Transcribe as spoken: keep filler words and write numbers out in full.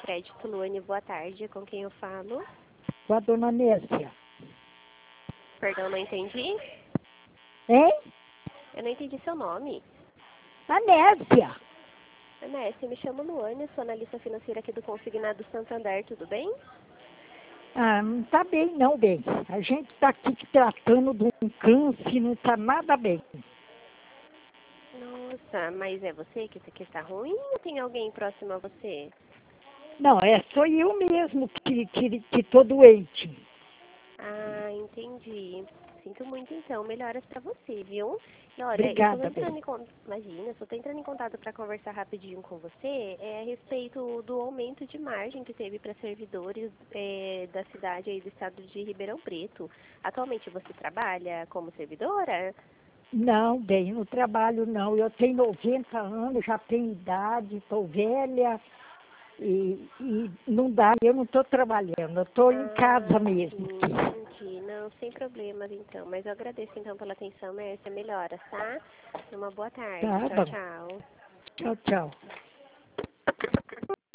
Crédito Luane, boa tarde. Com quem eu falo? Com a dona Nécia. Perdão, não entendi? Hein? Eu não entendi seu nome. A Nécia. Nécia, eu me chamo Luane, sou analista financeira aqui do Consignado Santander, tudo bem? Ah, não tá bem não, bem. A gente tá aqui tratando de um câncer, não tá nada bem. Nossa, mas é você que, que está ruim ou tem alguém próximo a você? Não, é só eu mesmo que, que, que tô doente. Ah, entendi. Sinto muito então, melhoras pra você, viu? E olha, eu tô Obrigada, entrando bem. em contato, imagina, eu só tô entrando em contato para conversar rapidinho com você é, a respeito do aumento de margem que teve para servidores é, da cidade aí do estado de Ribeirão Preto. Atualmente você trabalha como servidora? Não, bem, não trabalho não. Eu tenho noventa anos, já tenho idade, tô velha e, e não dá, eu não tô trabalhando, eu tô em casa Ah, mesmo sim, aqui. entendi. Não, sem problemas então. Mas eu agradeço então pela atenção, Mércia. Melhoras, tá? Uma boa tarde. Tá Tchau, bom. tchau. Tchau, tchau.